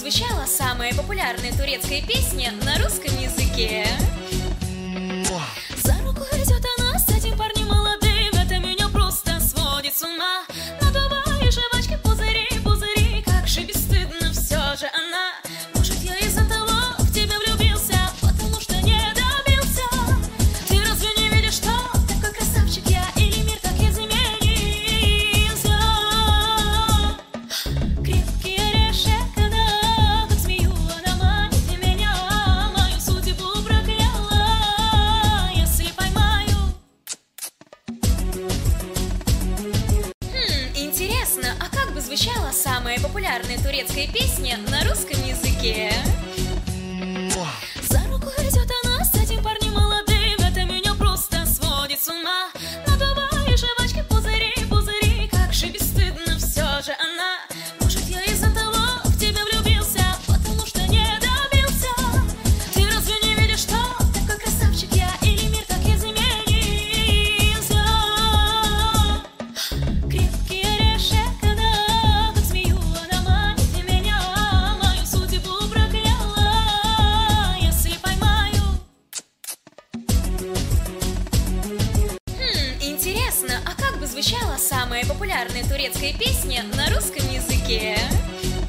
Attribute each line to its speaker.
Speaker 1: звучала самая популярная турецкая песня на русском языке? За руку идет она с этим парнем молодым, это меня просто сводит с ума. Надувая жвачки, пузыри, пузыри, как же бесстыдно все же она. Может, я из-за того в тебя влюбился, потому что не добился. Ты разве не видишь, что такой красавчик я, или мир так изменился? Крепкий орешек, она, как змею она манит меня, мою судьбу прокляла, если поймаю. Интересно, а как бы звучала самая популярная турецкая песня на русском языке? За руку идет она с этим парнем молодым, это меня просто сводит с ума. Надувая жвачки, пузыри, пузыри, как же бесстыдно все же она. Может, я из-за того в тебя влюбился, потому что не добился. Ты разве не видишь, что такой красавчик я, или мир так изменился? Крепкий орешек, она, как змею она манит меня, мою судьбу прокляла, если поймаю. Интересно, а как бы звучала самая популярная турецкая песня на русском языке?